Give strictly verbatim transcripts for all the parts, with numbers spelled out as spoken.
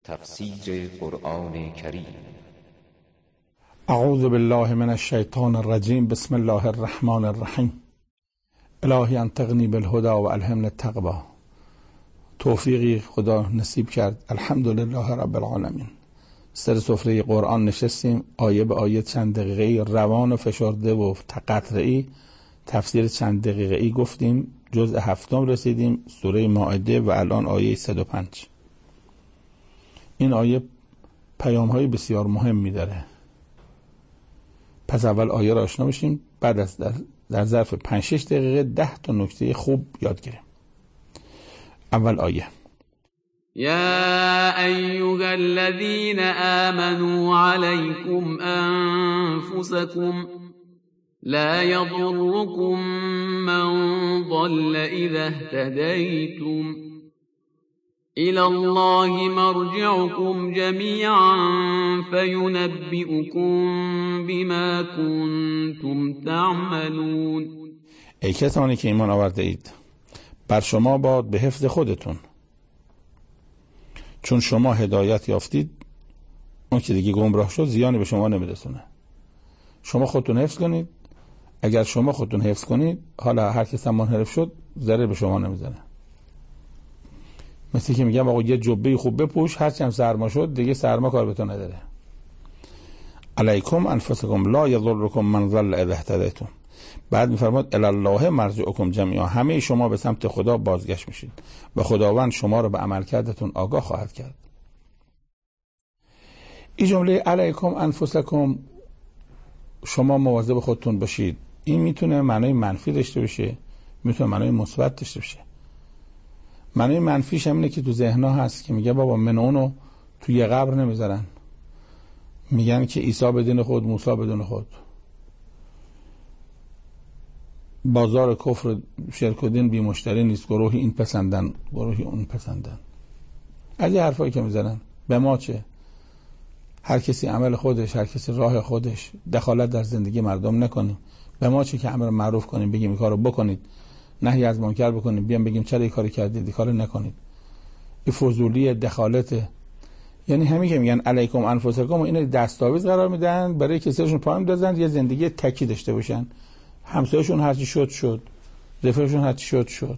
تفسیر قرآن کریم. اعوذ بالله من الشیطان الرجیم. بسم الله الرحمن الرحیم. الهی انطقنی بالهدی و الهمنی التقوی. توفیقی خدا نصیب کرد. الحمدلله رب العالمین. سر سفره قرآن نشستیم، آیه به آیه چند دقیقه‌ای روان و فشرده و قطعی تفسیر چند دقیقه‌ای گفتیم. جزء هفتم رسیدیم، سوره مائده، و الان آیه صد و پنج. این آیه پیام‌های بسیار مهمی داره. پس اول آیه را آشنا بشیم، بعد از در, در ظرف پنج شش دقیقه ده تا نکته خوب یاد گیریم. اول آیه: یا ایها الذین آمنوا علیکم انفسکم لا یضرکم من ضل اذا اهتدیتم إلى الله مرجعكم جميعا فينبئكم بما كنتم تعملون. ای کسانی که ایمان آورده اید، بر شما باد به حفظ خودتون، چون شما هدایت یافتید. اون که دیگه گمراه شد زیانی به شما نمیرسونه. شما خودتون حفظ کنید. اگر شما خودتون حفظ کنید، حالا هر کس هم منحرف شد ضرر به شما نمیزنه. مثل که میگم آقا یه جبه خوب بپوش، هرچی هم سرما شد دیگه سرما کار به تو نداره. علیکم انفسکم لا یضرکم من ضل اذا اهتدیتم. بعد میفرماد الی الله مرجعکم جمیعا، همه شما به سمت خدا بازگشت میشید و خداوند شما رو به عملکردتون آگاه خواهد کرد. این جمله علیکم انفسکم، شما مواظب خودتون باشید، این میتونه معنای منفی داشته باشه، میتونه معنای مثبت داشته باشه. معنی منفیش هم اینه که تو ذهن‌ها هست که میگه بابا من اونو تو یه قبر نمیذارن، میگن که عیسی بدون خود، موسی بدون خود، بازار کفر شرک و دین بی مشتری نیست، گروهی این پسندن گروهی اون پسندن. از این حرفایی که میزنن به ما چه؟ هر کسی عمل خودش، هر کسی راه خودش، دخالت در زندگی مردم نکنیم. به ما چه که امر معروف کنیم، بگیم این کارو بکنید، نهی از منکر بکنیم، بیام بگیم چرا این کارو کردید، این کارو نکنید. این فضولی دخالت. یعنی همین که میگن علیکم انفسکم، و اینو دستاویز قرار میدن برای کسیشون پایم دادن یه زندگی تکی داشته باشن. همسایه‌شون هر چی شد شد، رفیقشون هر چی شد شد.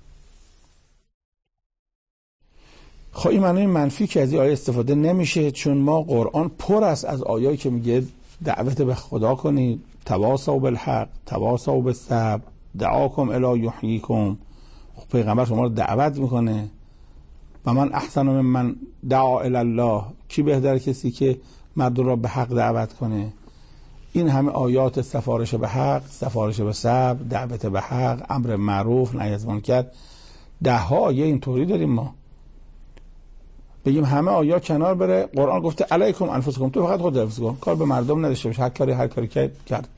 خب این معنی منفی که از این آیه استفاده نمیشه، چون ما قرآن پر است از آیایی که میگه دعوت به خدا کنید، تواصوا بالحق تواصوا بالصبر دعاکم الی یحییکم. خب پیغمبر شما رو دعوت میکنه. و من احسن من من دعا الی الله، کی بهتر کسی که مردم را به حق دعوت کنه. این همه آیات سفارش به حق، سفارش به صبر، دعوت به حق، امر معروف، نهی از منکر، ده ها آیه اینطوری داریم. ما بگیم همه آیات کنار بره، قرآن گفته علیکم انفسکم، تو فقط خود حفظ کن، کار به مردم نداشته باش، هر کاری هر کاری کرد.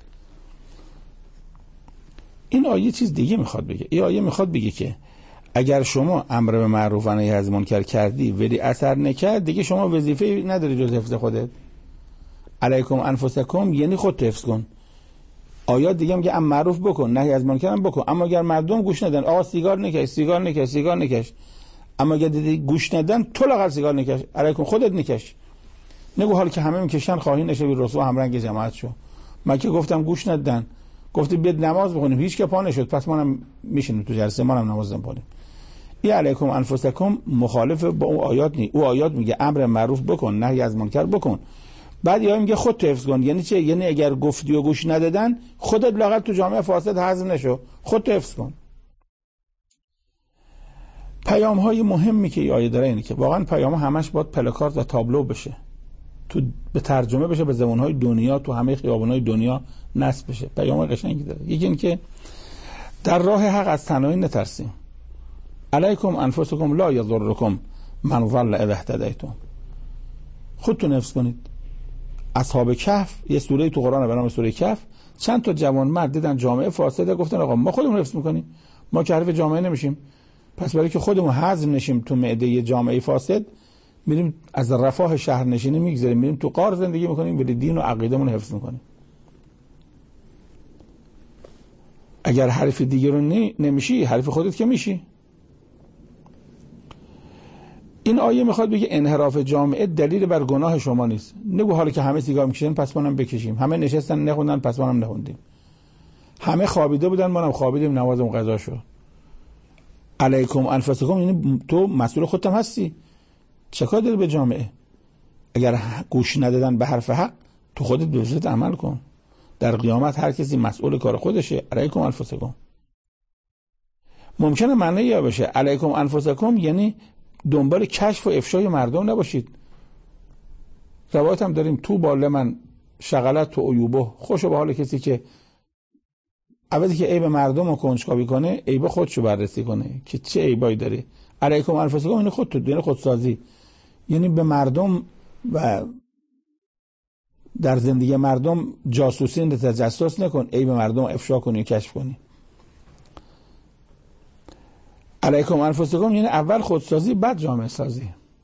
این آیه چیز دیگه میخواد بگه. این آیه میخواد بگه که اگر شما امر به معروف و نهی از منکر کردی ولی اثر نکرد، دیگه شما وظیفه نداری جز حفظ خودت. علیکم انفسکم یعنی خودت حفظ کن. آیات دیگه میگه امر معروف بکن، نهی از منکر هم بکن. اما اگر مردم گوش ندن، آقا سیگار نکش، سیگار نکش، سیگار نکش، اما اگر دیدی گوش ندن، تو لااقل سیگار نکش. علیکم خودت نکش. نگو حال که همه میکشن خواهی نشه بی رسوا هم رنگ جماعت شو. من که گفتم گوش ندن، گفتی بیاد نماز بخونیم، هیچ که پا نشد، پس منم میشینیم تو جلسه، منم نماز نمیخونیم. این علیکم انفسکم مخالف با اون آیات نی. او آیات میگه امر معروف بکن، نهی از منکر بکن. بعد یا میگه خودت حفظ کن. یعنی چه؟ یعنی اگر گفتی و گوش ندادن، خودت لااقل تو جامعه فاسد حذف نشو، خودت حفظ کن. پیام های مهمی که این آیه داره اینه که واقعا پیام همش باید پلاکارد و تابلو بشه، تو به ترجمه بشه به زبان‌های دنیا، تو همه خیابان‌های دنیا نصب بشه. پیام قشنگی داره. یکی این که در راه حق از تنهایی نترسیم. علیکم انفسکم لا یضرکم من ضل اذا اهتدیتم. خودتون حفظ کنید. اصحاب کهف، یه سوره تو قرآن به نام سوره کهف، چند تا جوان مرد دیدن جامعه فاسده، گفتن آقا ما خودمون حفظ می‌کنیم، ما که حریف جامعه نمیشیم، پس برای که خودمون هضم نشیم تو معده جامعه فاسد، میریم از رفاه شهر نشینی میگذاریم، میریم تو غار زندگی میکنیم، ولی دین و عقیدهمون حفظ میکنیم. اگر حریف دیگه رو نمیشی، حریف خودت که میشی. این آیه میخواد بگه انحراف جامعه دلیل بر گناه شما نیست. نگو حالا که همه سیگار میکشن پس ما هم بکشیم، همه نشستن نخوندن پس ما هم نخوندیم، همه خوابیده بودن ما هم خوابیدیم نمازم قضا شد. علیکم انفسکم یعنی تو مسئول خودت هم هستی، چه کار داری به جامعه؟ اگر گوش ندادن به حرف حق تو خودت به وجهت عمل کن. در قیامت هر کسی مسئول کار خودشه. علیکم انفسکم ممکنه معنی یا بشه علیکم انفسکم یعنی دنبال کشف و افشای مردم نباشید. روایت هم داریم تو باله من شغلت تو عیوبه، خوشو به حال کسی که عوضی که عیب مردم رو کنجکاوی کنه عیب خودشو بررسی کنه که چه عیبایی داره. علیکم انفسکم یعنی خودت، یعنی خودسازی، یعنی به مردم و در زندگی مردم جاسوسی و تجسس نکن، عیب مردم افشا کنی و کشف کنی. علیکم انفسکم یعنی اول خودسازی بعد جامعه سازی.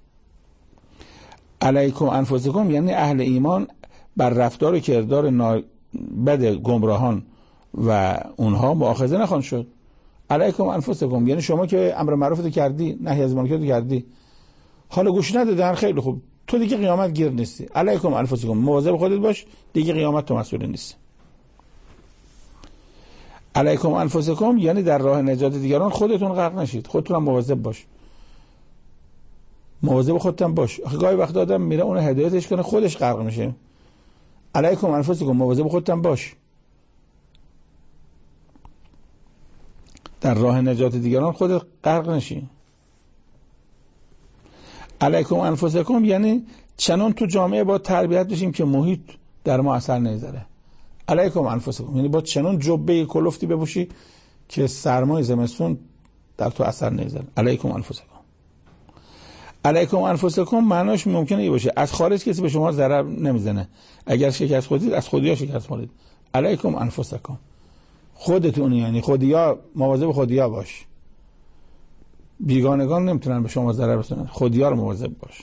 علیکم انفسکم یعنی اهل ایمان بر رفتار و کردار بد گمراهان و اونها مؤاخذه نخوان شد. علیکم انفسکم یعنی شما که امر معروف رو کردی، نهی از منکر رو کردی، حالا گوش ندادن، خیلی خوب، تو دیگه قیامت گیر نیستی. علیکم انفسکم مواظب خودت باش، دیگه قیامت تو مسئول نیستی. علیکم انفسکم یعنی در راه نجات دیگران خودتون غرق نشید، خودتون هم مواظب باش، مواظب خودت هم باش. گاهی وقت آدم میره اون هدایتش کنه خودش غرق میشه. علیکم انفسکم مواظب خودت هم باش، در راه نجات دیگران خودت غرق نشی. علیکم انفسکم یعنی چنان تو جامعه با تربیت بشیم که محیط در ما اثر نمیذاره. علیکم انفسکم یعنی با چنان جبه کلفتی بپوشی که سرمای زمستون در تو اثر نمیذاره. علیکم انفسکم. علیکم انفسکم معناش ممکنه ای باشه از خارج کسی به شما ضرر نمیزنه، اگر شکست خودید از خودیا شکست خورید. علیکم انفسکم خودتون، یعنی خودیا، مواظب خودیا باش، بیگانگان نمیتونن به شما ضرر برسونن، خودیا رو مواظب باش.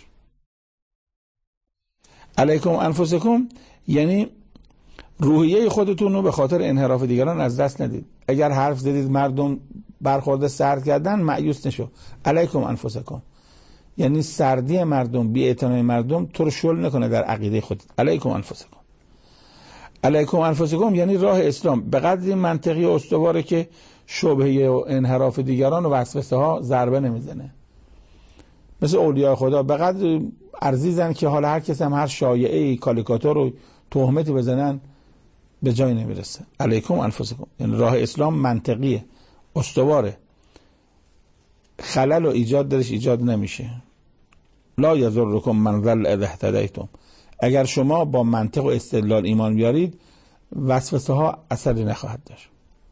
علیکم انفسکم یعنی روحیه خودتون رو به خاطر انحراف دیگران از دست ندید. اگر حرف زدید مردم برخورد سرد کردن مایوس نشو. علیکم انفسکم یعنی سردی مردم، بی‌اعتنایی مردم تو رو شل نکنه در عقیده خودت. علیکم انفسکم. علیکم انفسکم یعنی راه اسلام به قدری منطقی و استواره که شبهه و انحراف دیگران و وسوسه ها ضربه نمیزنه. مثل اولیاء خدا به قدر عزیزن که حالا هر کس هم هر شایعه کالیکاتور و تهمتی بزنن به جای نمیرسه. علیکم انفسکم یعنی راه اسلام منطقیه، استواره، خلل و ایجاد درش ایجاد نمیشه. لا یضرکم من ضل اذا اهتدیتم اگر شما با منطق و استدلال ایمان بیارید وسوسه ها اثری نخواهد داشت.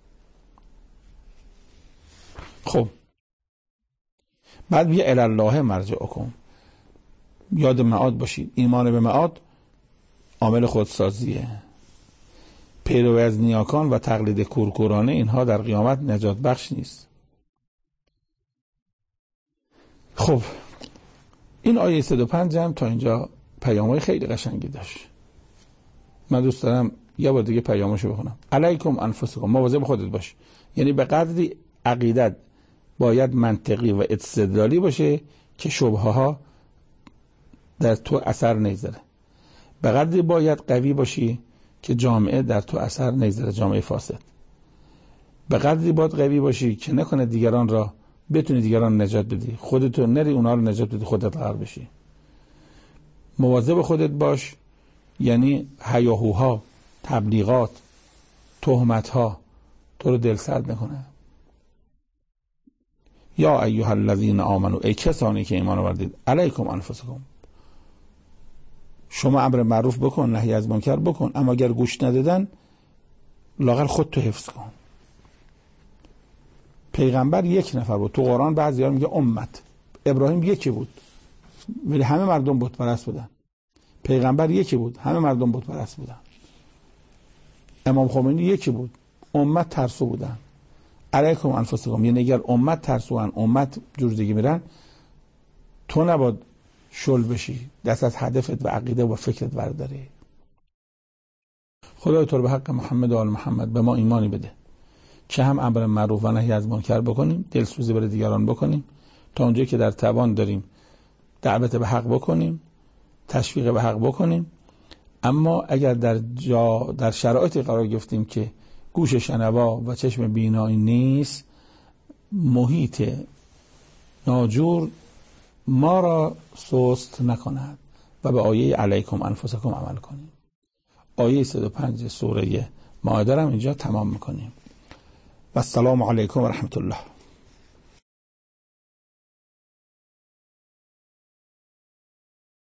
خب بعد بیا الی الله مرجعکم، یاد معاد باشید. ایمان به معاد عامل خودسازیه. پیروی از نیاکان و تقلید کورکورانه اینها در قیامت نجات بخش نیست. خب این آیه صد و پنج هم تا اینجا پیام‌های خیلی قشنگی داشت. من دوست دارم یه بار دیگه پیاماشو بخونم. علیکم انفسکم مواظب خودت باش، یعنی به قدری عقیدت باید منطقی و استدلالی باشه که شبهه ها در تو اثر نمیذاره. به قدری باید قوی باشی که جامعه در تو اثر نمیذاره، جامعه فاسد. به قدری باید قوی باشی که نکنه دیگران را بتونی دیگران نجات بدی، خودتو نری اونا رو نجات بدی، خودت غرق بشی. مواظب خودت باش یعنی هیاهوها، تبلیغات، تهمتها تو رو دل سرد نکنه. یا ایها الذین آمنو ای کسانی که ایمان آوردید علیکم انفسکم شما امر معروف بکن نهی از منکر بکن، اما اگر گوش ندادن لااقل خودتو حفظ کن. پیغمبر یک نفر بود، تو قرآن بعضی‌ها میگه امت. ابراهیم یکی بود ولی همه مردم بت پرست بودن. پیغمبر یکی بود، همه مردم بت پرست بودن. امام خمینی یکی بود، امت ترسو بودن. علیکم انفسکم یعنی اگر امت ترسوان، امت جور دیگه میرن، تو نباید شل بشی، دست از هدفت و عقیده و فکرت برداری. خدای تو رو به حق محمد و آل محمد به ما ایمانی بده که هم امر معروف و نهی از منکر بکنیم، دلسوزی برای دیگران بکنیم، تا اونجایی که در توان داریم دعوت به حق بکنیم، تشویق به حق بکنیم. اما اگر در جا در شرایطی قرار گرفتیم که گوش شنوا و چشم بینایی نیست، محیط ناجور ما را سست نکند و به آیه علیکم انفسکم عمل کنیم. آیه صد و پنج سوره مائده را اینجا تمام میکنیم. و السلام علیکم و رحمت الله.